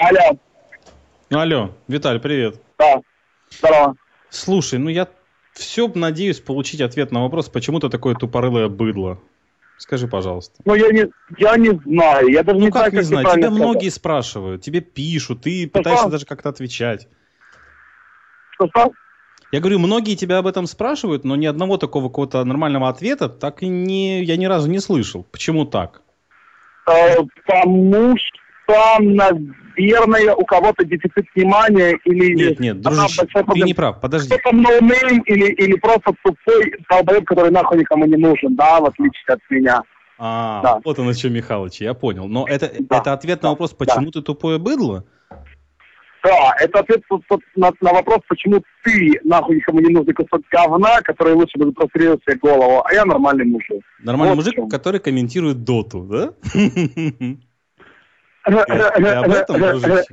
Алло. Алло, Виталь, привет. Да, здорово. Слушай, я все надеюсь получить ответ на вопрос, почему ты такое тупорылое быдло. Скажи, пожалуйста. Я не знаю, я даже не знаю, как не знаю, тебя правильно многие спрашивают, тебе пишут, ты пытаешься даже как-то отвечать. Что? Я говорю, многие тебя об этом спрашивают, но ни одного такого какого-то нормального ответа я ни разу не слышал. Почему так? Потому что, наверное, у кого-то дефицит внимания или... Нет, дружище, ты не прав, подожди. Кто-то ноунейм или просто тупой долбоеб, который нахуй никому не нужен, да, в отличие от меня. Да. Вот оно что, Михалыч, я понял. Но это ответ на вопрос, почему ты тупое быдло? Да, это ответ на вопрос, почему ты нахуй никому не нужный кусок говна, который лучше бы прострелил себе голову, а я нормальный мужик. Нормальный мужик, который комментирует доту, да? Ты об этом, дружище?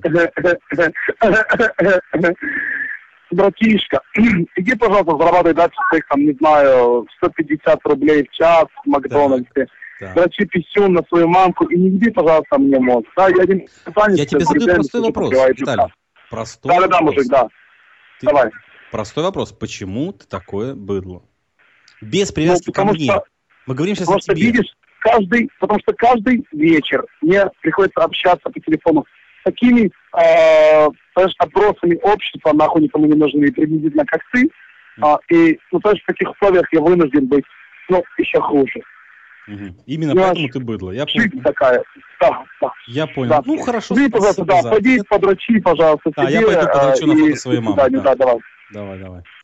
Братишка, иди, пожалуйста, зарабатывай дальше своих, не знаю, 150 рублей в час в Макдональдсе. Дрочи писюн на свою мамку и не еби, пожалуйста, мне мозг. Да, я тебе задаю простой вопрос, Виталий. Простой вопрос. Мужик, да. Давай. Простой вопрос. Почему ты такое быдло? Без привязки ко мне. Мы говорим сейчас о тебе. Видишь, потому что каждый вечер мне приходится общаться по телефону с такими отбросами общества, нахуй никому не нужны, приблизительно как ты. И, в таких условиях я вынужден быть, еще хуже. Именно поэтому ты быдло. Я понял. Жизнь такая. Да. Я понял. Да. Хорошо. Ты, пожалуйста, пойди подрочи, пожалуйста. Я пойду подрочу на фото своей мамы. Да, давай. Давай.